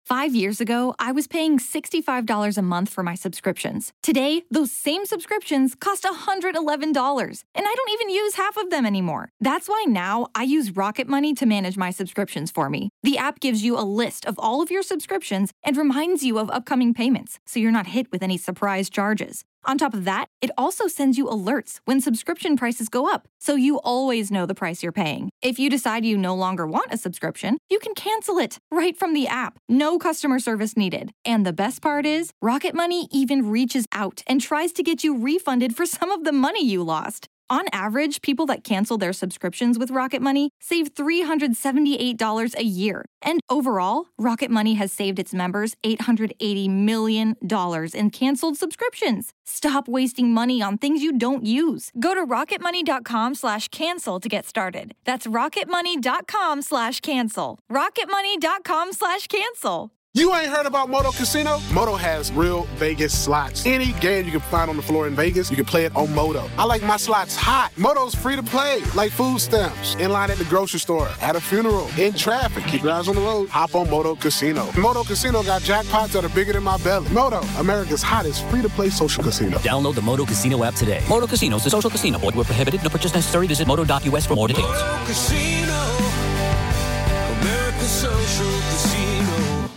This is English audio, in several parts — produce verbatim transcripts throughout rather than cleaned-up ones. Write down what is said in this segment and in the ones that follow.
Five years ago, I was paying sixty-five dollars a month for my subscriptions. Today, those same subscriptions cost one hundred eleven dollars, and I don't even use half of them anymore. That's why now I use Rocket Money to manage my subscriptions for me. The app gives you a list of all of your subscriptions and reminds you of upcoming payments, so you're not hit with any surprise charges. On top of that, it also sends you alerts when subscription prices go up, so you always know the price you're paying. If you decide you no longer want a subscription, you can cancel it right from the app. No customer service needed. And the best part is, Rocket Money even reaches out and tries to get you refunded for some of the money you lost. On average, people that cancel their subscriptions with Rocket Money save three hundred seventy-eight dollars a year. And overall, Rocket Money has saved its members eight hundred eighty million dollars in canceled subscriptions. Stop wasting money on things you don't use. Go to rocketmoney.com slash cancel to get started. That's rocketmoney.com slash cancel. rocketmoney.com slash cancel. You ain't heard about Moto Casino? Moto has real Vegas slots. Any game you can find on the floor in Vegas, you can play it on Moto. I like my slots hot. Moto's free to play, like food stamps. In line at the grocery store, at a funeral, in traffic. Keep your eyes on the road. Hop on Moto Casino. Moto Casino got jackpots that are bigger than my belly. Moto, America's hottest free-to-play social casino. Download the Moto Casino app today. Moto Casino is a social casino. Void where prohibited. No purchase necessary. Visit moto dot u s for more details. Moto Casino, America's social casino.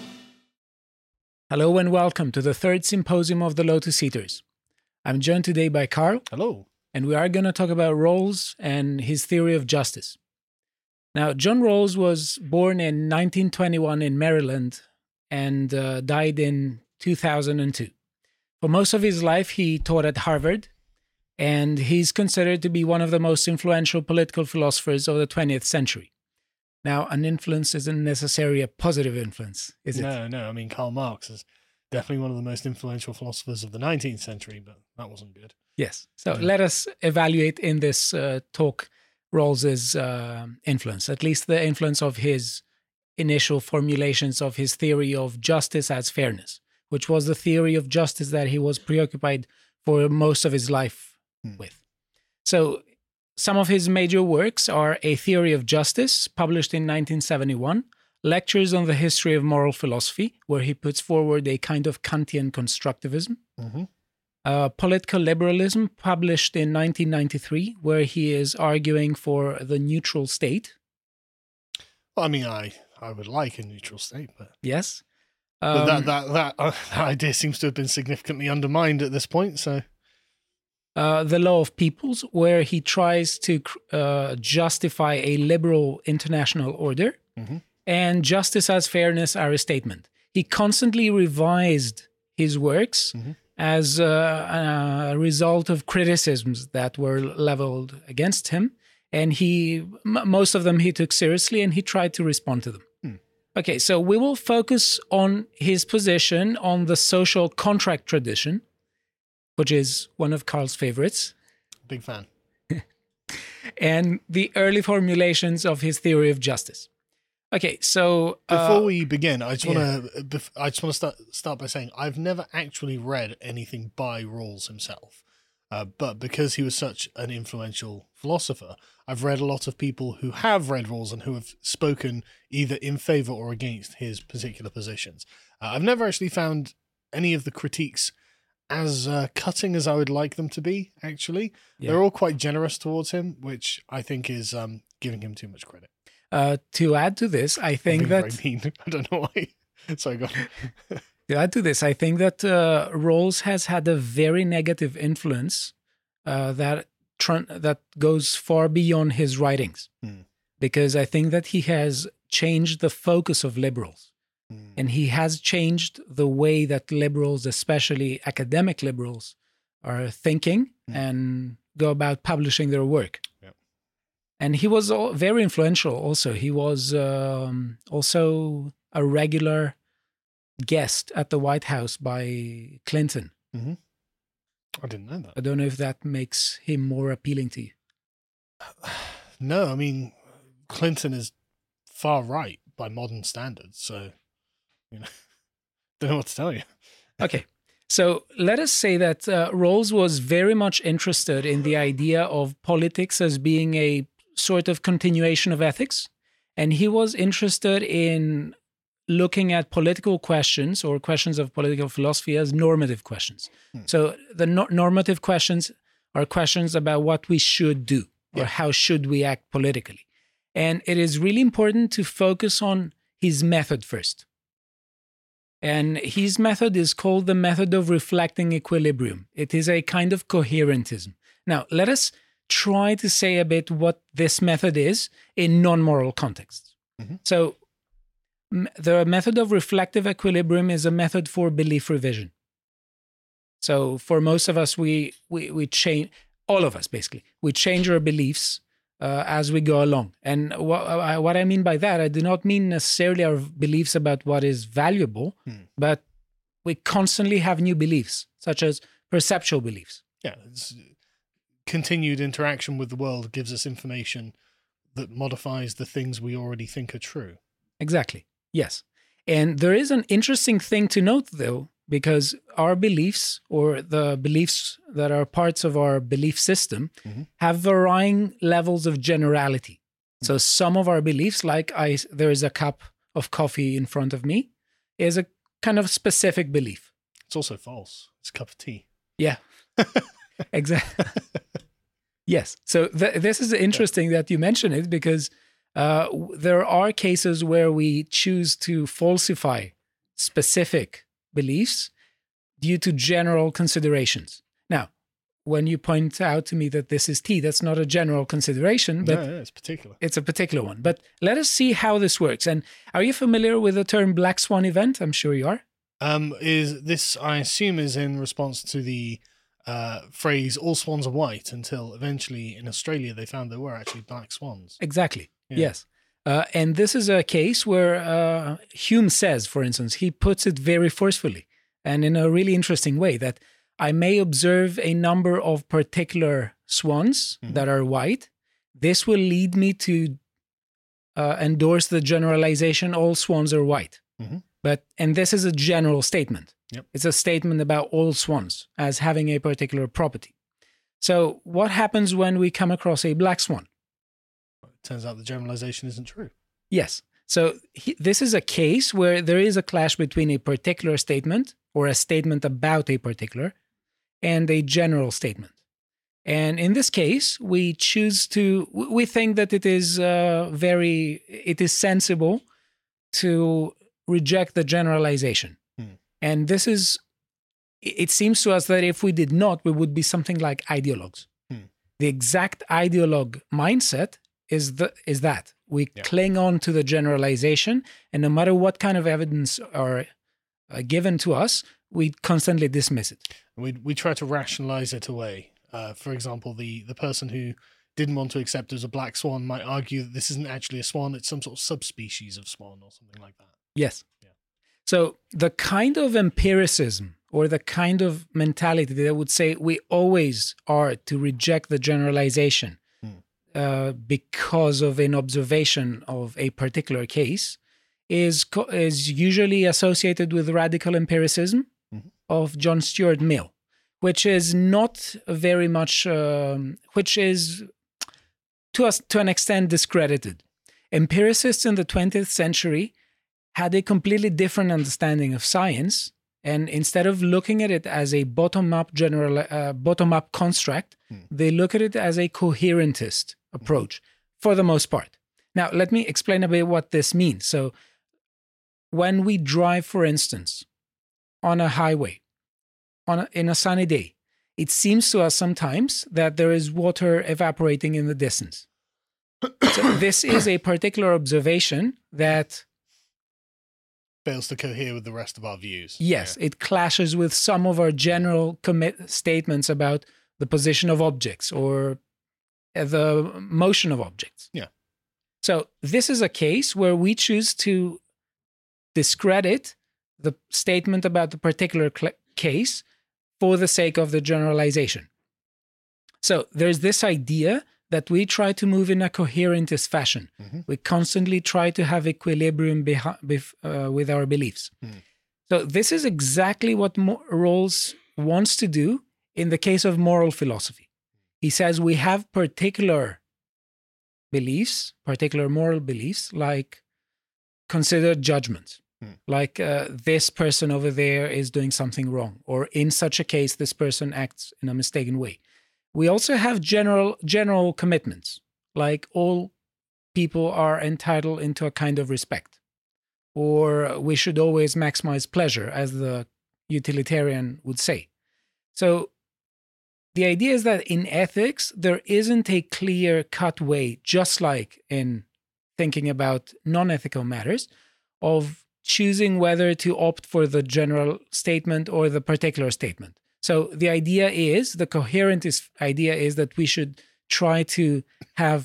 Hello and welcome to the third symposium of the Lotus Eaters. I'm joined today by Carl. Hello. And we are going to talk about Rawls and his theory of justice. Now, John Rawls was born in nineteen twenty-one in Maryland and uh, died in two thousand two. For most of his life, he taught at Harvard, and he's considered to be one of the most influential political philosophers of the twentieth century. Now, an influence isn't necessarily a positive influence, is it? No, no. I mean, Karl Marx is definitely one of the most influential philosophers of the nineteenth century, but that wasn't good. Yes. So Yeah. let us evaluate in this uh, talk Rawls's uh, influence, at least the influence of his initial formulations of his theory of justice as fairness, which was the theory of justice that he was preoccupied for most of his life hmm. with. So some of his major works are A Theory of Justice, published in nineteen seventy-one, Lectures on the History of Moral Philosophy, where he puts forward a kind of Kantian constructivism, Mm-hmm. uh, Political Liberalism, published in nineteen ninety-three, where he is arguing for the neutral state. Well, I mean, I, I would like a neutral state, but, Yes. but Um, that that that, uh, that idea seems to have been significantly undermined at this point. So, Uh, the Law of Peoples, where he tries to uh, justify a liberal international order, mm-hmm. and Justice as Fairness are a statement. He constantly revised his works mm-hmm. as uh, a result of criticisms that were leveled against him, and he m- most of them he took seriously, and he tried to respond to them. Hmm. Okay, so we will focus on his position on the social contract tradition, which is one of Carl's favorites, big fan. and the early formulations of his theory of justice. Okay, so Before uh, we begin, I just want yeah. to I just want to start start by saying I've never actually read anything by Rawls himself, uh, but because he was such an influential philosopher, I've read a lot of people who have read Rawls and who have spoken either in favor or against his particular positions. Uh, I've never actually found any of the critiques as uh, cutting as I would like them to be. Actually, Yeah. they're all quite generous towards him, which I think is um, giving him too much credit. uh, to add to this, I think Being that very mean. I don't know why. Sorry, go on. to add to this, I think that uh, Rawls has had a very negative influence uh, that tr- that goes far beyond his writings, Hmm. because I think that he has changed the focus of liberals, Hmm. and he has changed the way that liberals, especially academic liberals, are thinking Hmm. and go about publishing their work. Yep. And he was al- very influential also. He was um, also a regular guest at the White House by Clinton. Mm-hmm. I didn't know that. I don't know if that makes him more appealing to you. No, I mean, Clinton is far right by modern standards, so, you know, don't know what to tell you. Okay, so let us say that uh, Rawls was very much interested in the idea of politics as being a sort of continuation of ethics, and he was interested in looking at political questions or questions of political philosophy as normative questions. Hmm. So the no- normative questions are questions about what we should do or Yeah. how should we act politically. And it is really important to focus on his method first. And his method is called the method of reflecting equilibrium. It is a kind of coherentism. Now, let us try to say a bit what this method is in non-moral contexts. Mhm. So, m- the method of reflective equilibrium is a method for belief revision. So, for most of us, we we we change, all of us basically, we change our beliefs uh, as we go along. And what I, what I mean by that, I do not mean necessarily our beliefs about what is valuable, Hmm. but we constantly have new beliefs, such as perceptual beliefs. Yeah, it's, continued interaction with the world gives us information that modifies the things we already think are true. Exactly. Yes. And there is an interesting thing to note, though, because our beliefs or the beliefs that are parts of our belief system Mhm. have varying levels of generality. So some of our beliefs, like I, there is a cup of coffee in front of me, is a kind of specific belief. It's also false. It's a cup of tea. Yeah. Exactly. Yes. So th- this is interesting that you mention it because uh, w- there are cases where we choose to falsify specific beliefs due to general considerations. Now, when you point out to me that this is tea, that's not a general consideration, but no, no, it's particular. it's a particular one. But let us see how this works. And are you familiar with the term black swan event? I'm sure you are. Um, is this, I assume, is in response to the uh, phrase "all swans are white" until eventually in Australia they found there were actually black swans. Exactly. Yeah. Yes. Uh, and this is a case where uh, Hume says, for instance, he puts it very forcefully and in a really interesting way that I may observe a number of particular swans Mhm. that are white. This will lead me to uh, endorse the generalization all swans are white. Mhm. But and this is a general statement. Yep. It's a statement about all swans as having a particular property. So what happens when we come across a black swan? It turns out the generalization isn't true. Yes. So he, this is a case where there is a clash between a particular statement or a statement about a particular and a general statement. And in this case, we choose to, we think that it is uh, very, it is sensible to reject the generalization. Hmm. And this is, it seems to us that if we did not, we would be something like ideologues. Hmm. The exact ideologue mindset is the is that we Yeah. cling on to the generalization, and no matter what kind of evidence are uh, given to us, we constantly dismiss it. We we try to rationalize it away. Uh, for example, the the person who didn't want to accept it as a black swan might argue that this isn't actually a swan; it's some sort of subspecies of swan or something like that. Yes. Yeah. So the kind of empiricism or the kind of mentality that I would say we always are to reject the generalization Hmm. uh, because of an observation of a particular case is co- is usually associated with radical empiricism Mhm. of John Stuart Mill, which is not very much, um, which is to us to an extent discredited. Empiricists in the twentieth century had a completely different understanding of science, and instead of looking at it as a bottom-up general, uh, bottom-up construct, Hmm. they look at it as a coherentist approach for the most part. Now, let me explain a bit what this means. So, when we drive, for instance, on a highway, on a, in a sunny day, it seems to us sometimes that there is water evaporating in the distance. So this is a particular observation that, Fails to cohere with the rest of our views. yes, it clashes with some of our general commit statements about the position of objects or uh, the motion of objects. Yeah. So this is a case where we choose to discredit the statement about the particular cl- case for the sake of the generalization. So there's this idea that we try to move in a coherentist fashion. Mhm. We constantly try to have equilibrium behi- bef- uh, with our beliefs. Mm. So this is exactly what Mo- Rawls wants to do in the case of moral philosophy. He says we have particular beliefs, particular moral beliefs, like consider judgments. Hmm. Like uh, this person over there is doing something wrong, or in such a case, this person acts in a mistaken way. We also have general general commitments, like all people are entitled into a kind of respect, or we should always maximize pleasure, as the utilitarian would say. So the idea is that in ethics, there isn't a clear-cut way, just like in thinking about non-ethical matters, of choosing whether to opt for the general statement or the particular statement. So the idea is, the coherent is, idea is that we should try to have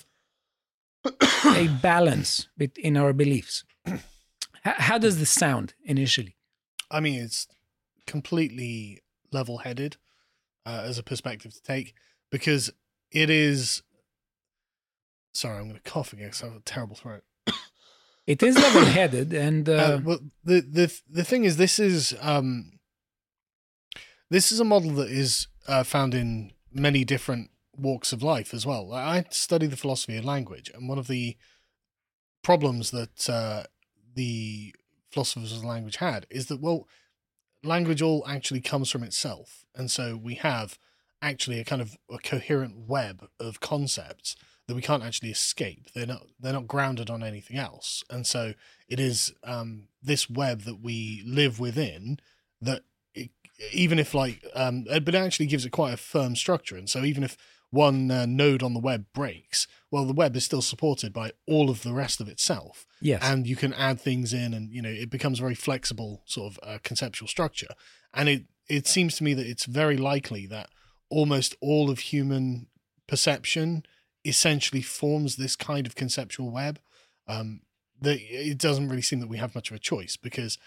a balance in our beliefs. How does this sound initially? I mean, it's completely level-headed uh, as a perspective to take, because it is... Sorry, I'm going to cough again because I have a terrible throat. It is level-headed, and... Uh... Uh, well, the, the, the thing is, this is... Um, This is a model that is uh, found in many different walks of life as well. I study the philosophy of language, and one of the problems that uh, the philosophers of language had is that, well, language all actually comes from itself. And so we have actually a kind of a coherent web of concepts that we can't actually escape. They're not, they're not grounded on anything else. And so it is um, this web that we live within that, even if like, um, but it actually gives it quite a firm structure. And so even if one uh, node on the web breaks, well, the web is still supported by all of the rest of itself. Yes. And you can add things in, and, you know, it becomes a very flexible sort of uh, conceptual structure. And it, it seems to me that it's very likely that almost all of human perception essentially forms this kind of conceptual web. Um, that it doesn't really seem that we have much of a choice, because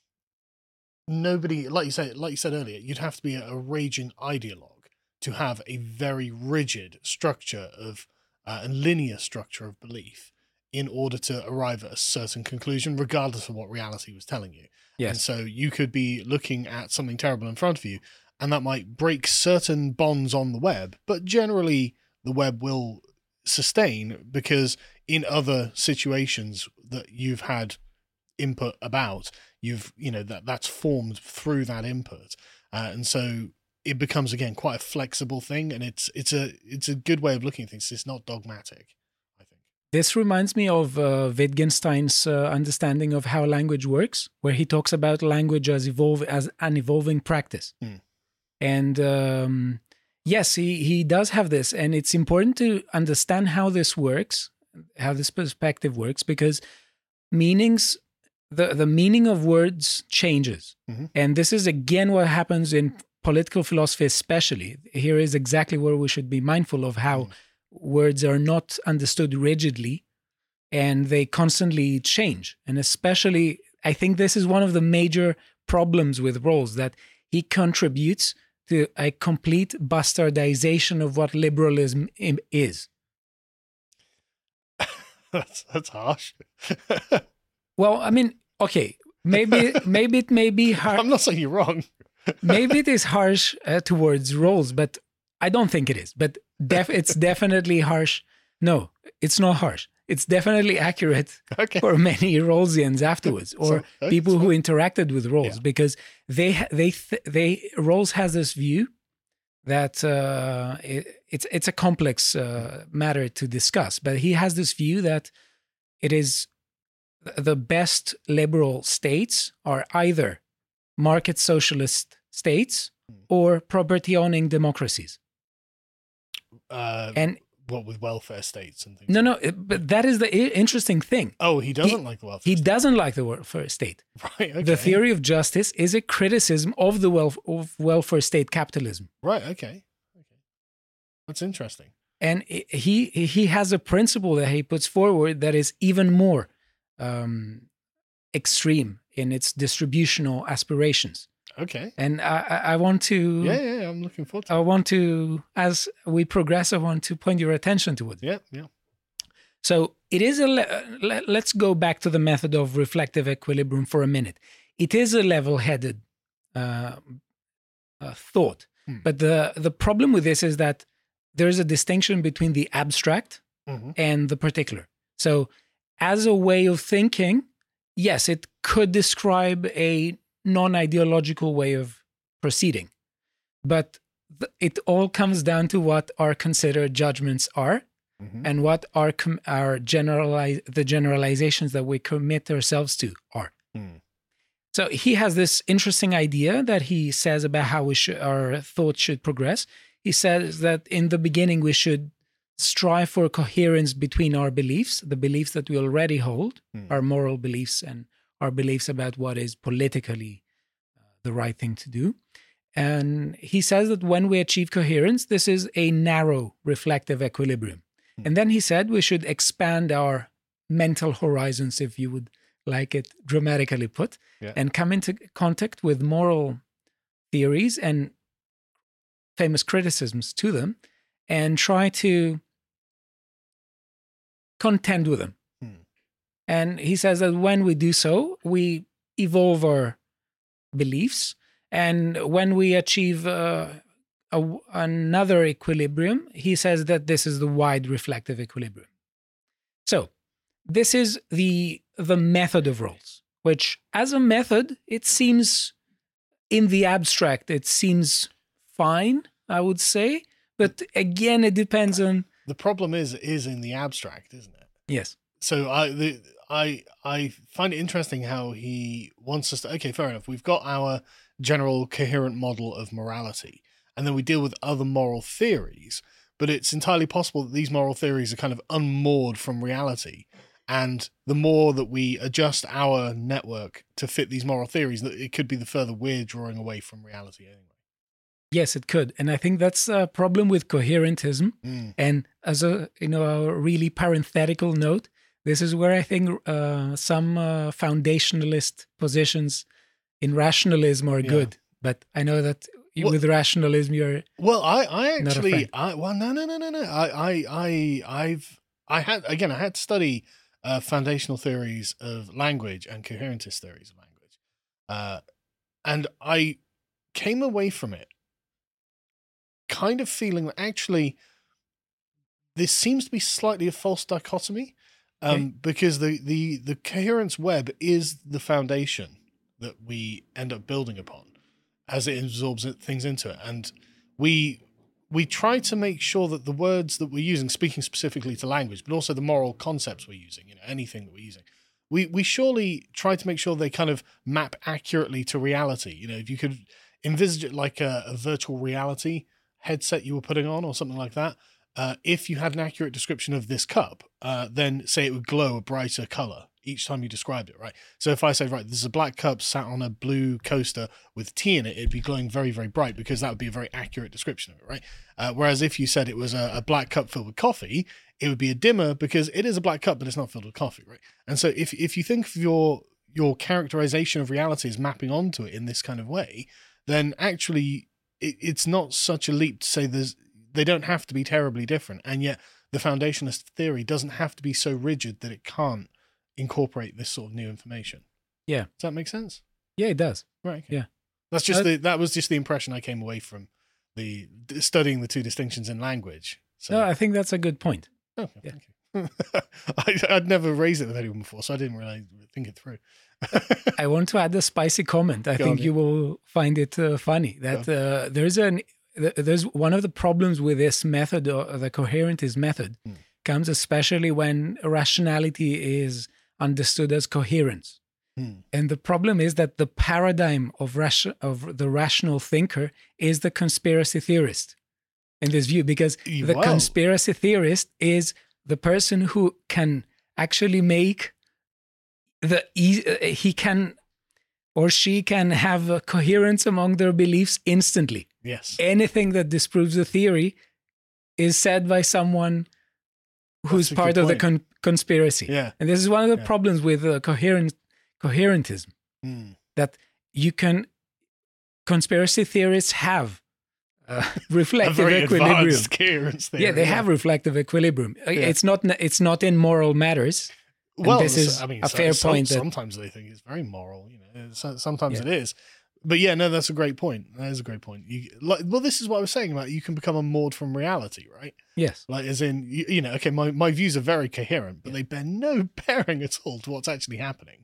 nobody, like you said, like you said earlier, you'd have to be a, a raging ideologue to have a very rigid structure of uh, and linear structure of belief in order to arrive at a certain conclusion, regardless of what reality was telling you. Yes. And so you could be looking at something terrible in front of you, and that might break certain bonds on the web, but generally the web will sustain, because in other situations that you've had input about, you've, you know, that that's formed through that input. Uh, and so it becomes, again, quite a flexible thing, and it's it's a it's a good way of looking at things. It's not dogmatic, I think. This reminds me of uh, Wittgenstein's uh, understanding of how language works, where he talks about language as evolve as an evolving practice. Hmm. And um, yes, he, he does have this, and it's important to understand how this works, how this perspective works, because meanings, the, the meaning of words changes. Mm-hmm. And this is, again, what happens in political philosophy especially. Here is exactly where we should be mindful of how mm. words are not understood rigidly, and they constantly change. And especially, I think this is one of the major problems with Rawls, that he contributes to a complete bastardization of what liberalism is. that's, that's harsh. Well, I mean, okay, maybe maybe it may be harsh. I'm not saying you're wrong. Maybe it is harsh uh, towards Rawls, but I don't think it is. But def- it's definitely harsh. No, it's not harsh. It's definitely accurate okay. for many Rawlsians afterwards, or so, okay, people so. who interacted with Rawls, yeah. because they they th- they Rawls has this view that uh, it, it's it's a complex uh, matter to discuss, but he has this view that it is the best liberal states are either market socialist states or property-owning democracies. Uh, and what with welfare states and things? No, no, but that is the I- interesting thing. Oh, he doesn't he, like the welfare He state. doesn't like the welfare state. Right, okay. The theory of justice is a criticism of the welf- of welfare state capitalism. Right, okay. okay. That's interesting. And he he has a principle that he puts forward that is even more um, extreme in its distributional aspirations. Okay. And I, I want to... Yeah, yeah, I'm looking forward to it. I want to, as we progress, I want to point your attention to it. Yeah, yeah. So it is a... Le- let's go back to the method of reflective equilibrium for a minute. It is a level-headed uh, uh, thought. Hmm. But the, the problem with this is that there's a distinction between the abstract mm-hmm. and the particular. So as a way of thinking, yes, it could describe a non-ideological way of proceeding, but th- it all comes down to what our considered judgments are, mm-hmm. and what our com- our generalize the generalizations that we commit ourselves to are. Mm. So he has this interesting idea that he says about how we should, our thoughts should progress. He says that in the beginning we should strive for coherence between our beliefs, the beliefs that we already hold, mm. our moral beliefs and our beliefs about what is politically uh, the right thing to do. And he says that when we achieve coherence, this is a narrow reflective equilibrium. Mm. And then he said we should expand our mental horizons, if you would like it dramatically put, yeah. and come into contact with moral theories and famous criticisms to them, and try to contend with them. Hmm. And he says that when we do so, we evolve our beliefs. And when we achieve uh, a, another equilibrium, he says that this is the wide reflective equilibrium. So this is the the method of roles, which as a method, it seems in the abstract, it seems fine, I would say. But again, it depends on... The problem is is in the abstract, isn't it? Yes. So I the, I I find it interesting how he wants us to, okay, fair enough, we've got our general coherent model of morality, and then we deal with other moral theories, but it's entirely possible that these moral theories are kind of unmoored from reality. And the more that we adjust our network to fit these moral theories, it could be the further we're drawing away from reality anyway. Yes, it could. And I think that's a problem with coherentism. Mm. And as a, you know, a really parenthetical note, this is where I think uh, some uh, foundationalist positions in rationalism are yeah. good. But I know that well, with rationalism, you're well. I, I actually, I well, no, no, no, no, no. I, I, I, I've, I had again. I had to study uh, foundational theories of language and coherentist theories of language, uh, and I came away from it kind of feeling that actually this seems to be slightly a false dichotomy, um, okay. because the, the, the coherence web is the foundation that we end up building upon as it absorbs things into it. And we we try to make sure that the words that we're using, speaking specifically to language, but also the moral concepts we're using, you know, anything that we're using, we we surely try to make sure they kind of map accurately to reality. You know, if you could envisage it like a, a virtual reality headset you were putting on or something like that, uh, if you had an accurate description of this cup, uh, then say it would glow a brighter color each time you described it, right? So if I say, right, this is a black cup sat on a blue coaster with tea in it, it'd be glowing very, very bright because that would be a very accurate description of it, right? Uh, whereas if you said it was a, a black cup filled with coffee, it would be a dimmer because it is a black cup, but it's not filled with coffee, right? And so if if you think of your your characterization of reality as mapping onto it in this kind of way, then actually it, it's not such a leap to say there's they don't have to be terribly different, and yet the foundationalist theory doesn't have to be so rigid that it can't incorporate this sort of new information. Yeah. Does that make sense? Yeah, it does. Right. Okay. Yeah. That's just uh, the that was just the impression I came away from the studying the two distinctions in language. So no, I think that's a good point. Oh, yeah. Thank you. I, I'd never raised it with anyone before, so I didn't really think it through. I want to add a spicy comment. I Go think on, you yeah. will find it uh, funny that uh, there's an there's one of the problems with this method, or the coherentist method, hmm. comes especially when rationality is understood as coherence. Hmm. And the problem is that the paradigm of ration, of the rational thinker is the conspiracy theorist in this view, because the wow. conspiracy theorist is the person who can actually make the he can or she can have a coherence among their beliefs instantly. Yes. Anything that disproves the theory is said by someone who's That's a part good of the point. con- conspiracy. Yeah. And this is one of the Yeah. problems with uh, coherent coherentism, Mm. that you can conspiracy theorists have uh, A reflective very equilibrium. advanced coherence theory. Yeah, they have reflective equilibrium. Uh, It's not it's not in moral matters. And Well, this is I mean, a so- fair some- point. That, Sometimes they think it's very moral. You know, so- sometimes Yeah. it is. But yeah, no, that's a great point. That is a great point. You, like, well, this is what I was saying about you can become unmoored from reality, right? yes. Like, as in, you, you know, okay, my, my views are very coherent, but they bear no bearing at all to what's actually happening.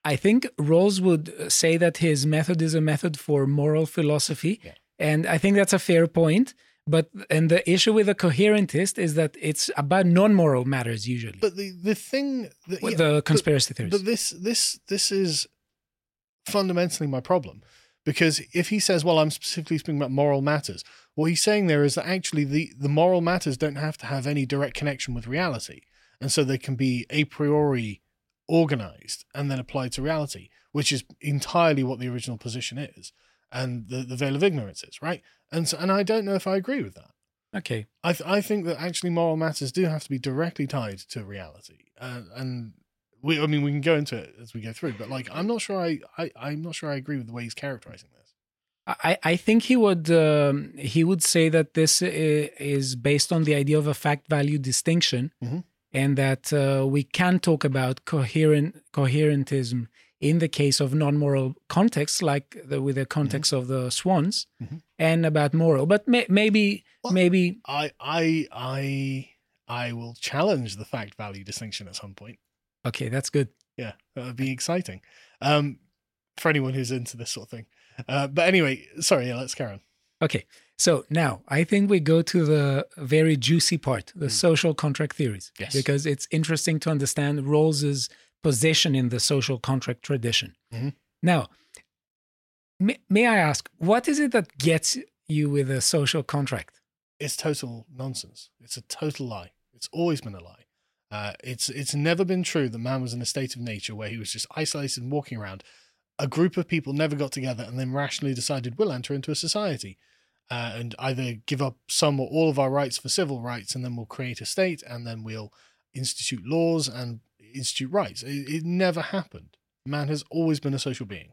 I think Rawls would say that his method is a method for moral philosophy. Yeah. And I think that's a fair point. But and the issue with a coherentist is that it's about non-moral matters usually. But the, the thing that, with yeah, the conspiracy but, theories. But this this this is fundamentally my problem. Because if he says, well, I'm specifically speaking about moral matters, what he's saying there is that actually the, the moral matters don't have to have any direct connection with reality. And so they can be a priori organized and then applied to reality, which is entirely what the original position is. And the, the veil of ignorance is, right? And so, and I don't know if I agree with that. Okay. I th- I think that actually moral matters do have to be directly tied to reality. Uh, and we, I mean, we can go into it as we go through, but like, I'm not sure I, I, I'm not sure I agree with the way he's characterizing this. I, I think he would um, he would say that this i- is based on the idea of a fact value distinction, Mhm. and that uh, we can talk about coherent coherentism in the case of non-moral contexts, like the, with the context of the swans, Mhm. and about moral. But may, maybe Well, maybe I, I, I, I will challenge the fact value distinction at some point. okay, that's good. Yeah, that would be exciting. Um, for anyone who's into this sort of thing. Uh, but anyway, sorry, yeah, let's carry on. Okay, so now I think we go to the very juicy part, the social contract theories, Yes. because it's interesting to understand Rawls's position in the social contract tradition. Mhm. Now, may, may I ask, what is it that gets you with a social contract? It's total nonsense. It's a total lie. It's always been a lie. Uh, it's it's never been true that man was in a state of nature where he was just isolated and walking around. A group of people never got together and then rationally decided we'll enter into a society uh, and either give up some or all of our rights for civil rights, and then we'll create a state, and then we'll institute laws and institute rights. It, it never happened. Man has always been a social being.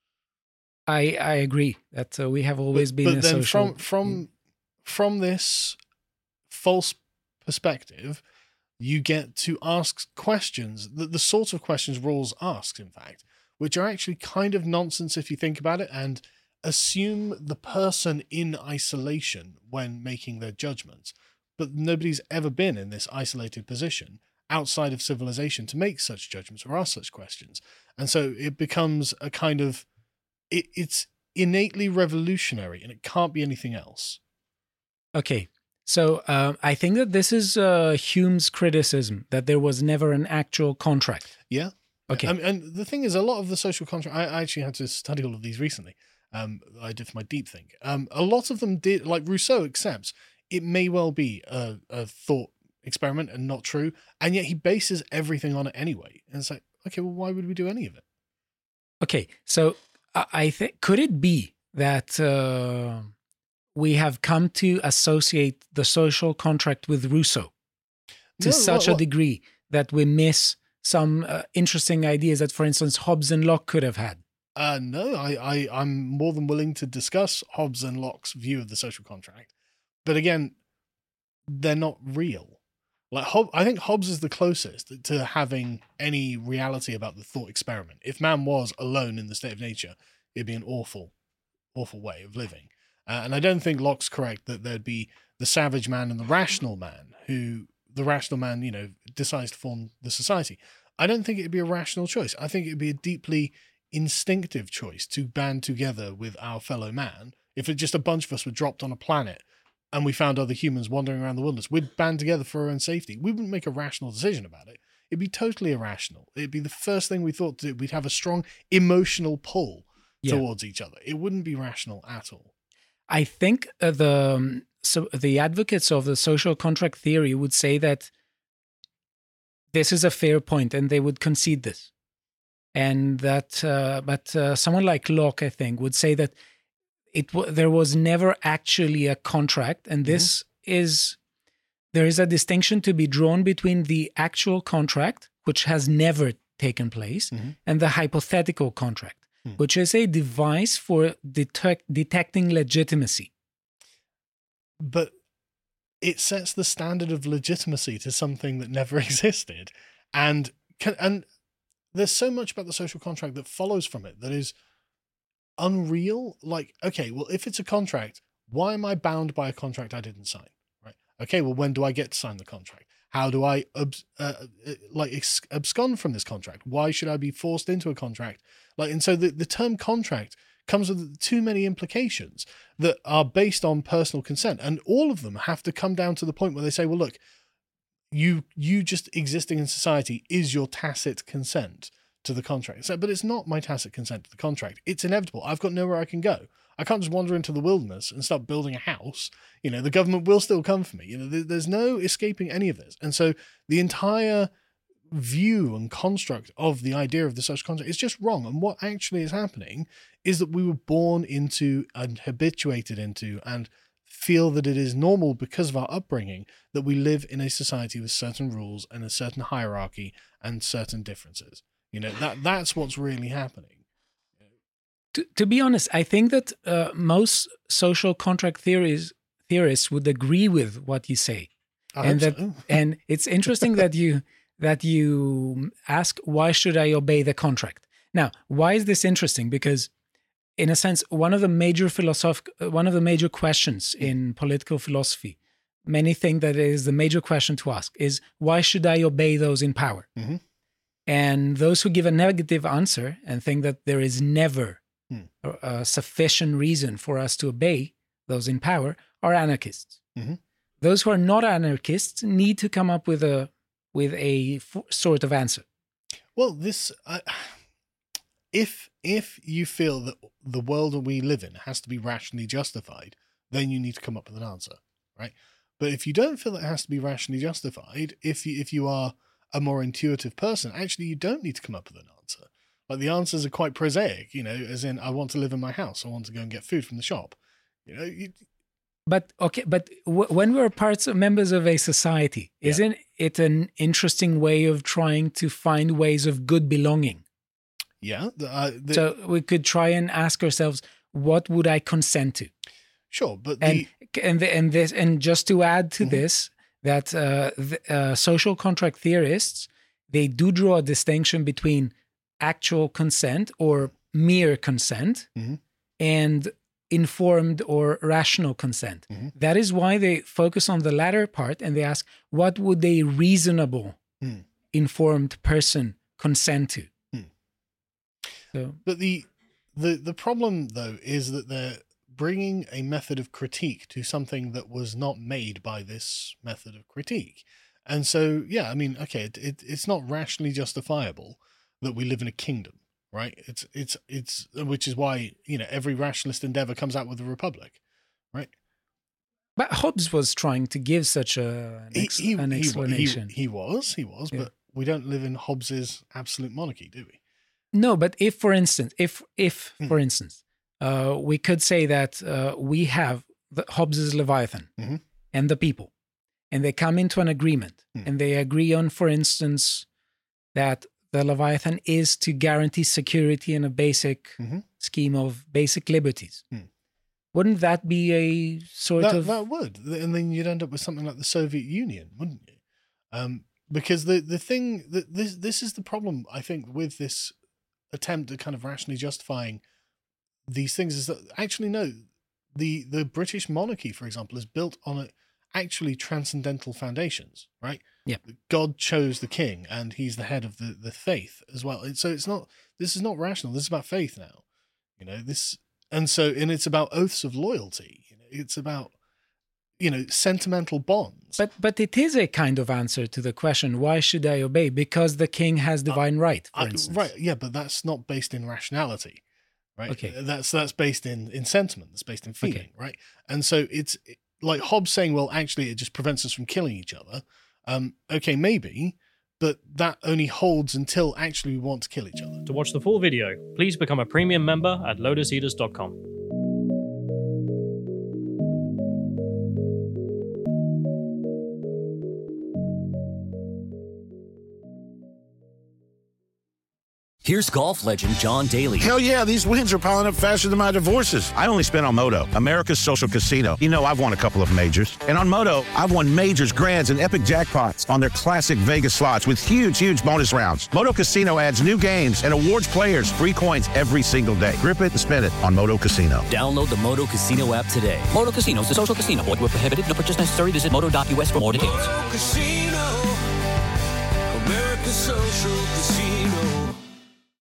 I, I agree that uh, we have always but, been but a then social... from from from this false perspective, you get to ask questions, the, the sort of questions Rawls asks, in fact, which are actually kind of nonsense if you think about it, and assume the person in isolation when making their judgments. But nobody's ever been in this isolated position outside of civilization to make such judgments or ask such questions. And so it becomes a kind of, it, it's innately revolutionary, and it can't be anything else. Okay, so um, I think that this is uh, Hume's criticism, that there was never an actual contract. Yeah. Okay. Um, and the thing is, a lot of the social contract, I, I actually had to study all of these recently. Um, I did for my deep think. Um, a lot of them did, like Rousseau accepts it may well be a, a thought experiment and not true, and yet he bases everything on it anyway. And it's like, okay, well, why would we do any of it? Okay, so I I think, could it be that uh, we have come to associate the social contract with Rousseau to No, such what- a what- degree that we miss some uh, interesting ideas that, for instance, Hobbes and Locke could have had? Uh, no, I, I, I'm more than willing to discuss Hobbes and Locke's view of the social contract. But again, they're not real. Like Hob- I think Hobbes is the closest to having any reality about the thought experiment. If man was alone in the state of nature, it'd be an awful, awful way of living. Uh, and I don't think Locke's correct that there'd be the savage man and the rational man, who the rational man, you know, decides to form the society. I don't think it'd be a rational choice. I think it'd be a deeply instinctive choice to band together with our fellow man. If it just a bunch of us were dropped on a planet and we found other humans wandering around the wilderness, we'd band together for our own safety. We wouldn't make a rational decision about it. It'd be totally irrational. It'd be the first thing we thought to do. We'd have a strong emotional pull Yeah. towards each other. It wouldn't be rational at all. I think uh, the um, so the advocates of the social contract theory would say that this is a fair point, and they would concede this, and that. Uh, but uh, someone like Locke, I think, would say that it w- there was never actually a contract, and this is there is a distinction to be drawn between the actual contract, which has never taken place, Mhm. and the hypothetical contract, Hmm. which is a device for detect- detecting legitimacy. But it sets the standard of legitimacy to something that never existed. And can, and there's so much about the social contract that follows from it that is unreal. Like, okay, well, if it's a contract, why am I bound by a contract I didn't sign? Right? Okay, well, when do I get to sign the contract? How do I abs- uh, uh, like ex- abscond from this contract? Why should I be forced into a contract? Like, and so the, the term contract comes with too many implications that are based on personal consent, and all of them have to come down to the point where they say, well, look, you you just existing in society is your tacit consent to the contract. So, but it's not my tacit consent to the contract. It's inevitable. I've got nowhere I can go. I can't just wander into the wilderness and start building a house. You know, the government will still come for me. You know, there, there's no escaping any of this. And so the entire view and construct of the idea of the social contract is just wrong. And what actually is happening is that we were born into and habituated into and feel that it is normal because of our upbringing that we live in a society with certain rules and a certain hierarchy and certain differences. You know, that that's what's really happening. To, to be honest, I think that uh, most social contract theories theorists would agree with what you say, I and hope that so. and it's interesting that you that you ask, why should I obey the contract? Now, why is this interesting? Because, in a sense, one of the major philosoph one of the major questions in political philosophy, many think that it is the major question to ask, is why should I obey those in power? Mm-hmm. And those who give a negative answer and think that there is never Hmm. a sufficient reason for us to obey those in power are anarchists. Mm-hmm. Those who are not anarchists need to come up with a with a f- sort of answer. Well, this, uh, if if you feel that the world that we live in has to be rationally justified, then you need to come up with an answer, right? But if you don't feel that it has to be rationally justified, if you, if you are a more intuitive person, actually you don't need to come up with an answer. Like, the answers are quite prosaic, you know, as in, I want to live in my house, I want to go and get food from the shop, you know. You, But okay, but w- when we're parts members of a society, Yeah. isn't it an interesting way of trying to find ways of good belonging? yeah, the, uh, the, So we could try and ask ourselves, what would I consent to? sure, but the, And and the, and this and just to add to Mhm. this, that uh, the, uh, social contract theorists, they do draw a distinction between actual consent or mere consent Mhm. and informed or rational consent. Mhm. That is why they focus on the latter part, and they ask, what would a reasonable, Hmm. informed person consent to? Hmm. So, But the the the problem, though, is that they're bringing a method of critique to something that was not made by this method of critique. And so, yeah, I mean, okay, it, it it's not rationally justifiable that we live in a kingdom, right? It's it's it's which is why, you know, every rationalist endeavor comes out with a republic, right? but Hobbes was trying to give such a, an, ex- He, he, an he, explanation. he, he was, he was, Yeah. but we don't live in Hobbes's absolute monarchy, do we? No, but if, for instance, if if Hmm. for instance, uh, we could say that uh, we have the Hobbes's Leviathan Mhm. and the people, and they come into an agreement, Hmm. and they agree on, for instance, that the Leviathan is to guarantee security and a basic Mhm. scheme of basic liberties. Hmm. Wouldn't that be a sort That, of that would, and then you'd end up with something like the Soviet Union, wouldn't you? Um, because the the thing that this this is the problem, I think, with this attempt at kind of rationally justifying these things, is that actually no, the the British monarchy, for example, is built on a, actually transcendental foundations, right? Yeah. God chose the king, and he's the head of the the faith as well. And so it's not, this is not rational. This is about faith now, you know. This and so and it's about oaths of loyalty. You know, it's about, you know, sentimental bonds. But but it is a kind of answer to the question, why should I obey? Because the king has divine right, for I- instance. right, yeah, but that's not based in rationality, right? Okay. That's that's based in in sentiment. That's based in feeling, right? And so it's like Hobbes saying, well, actually, it just prevents us from killing each other. Um, okay, maybe, but that only holds until actually we want to kill each other. To watch the full video, please become a premium member at lotus eaters dot com. Here's golf legend John Daly. Hell yeah, these wins are piling up faster than my divorces. I only spent on Moto, America's social casino. You know, I've won a couple of majors. And on Moto, I've won majors, grands, and epic jackpots on their classic Vegas slots with huge, huge bonus rounds. Moto Casino adds new games and awards players free coins every single day. Grip it and spin it on Moto Casino. Download the Moto Casino app today. Moto Casino is a social casino. Void where prohibited. No purchase necessary. Visit moto dot U S for more details. Moto Casino, America's social casino.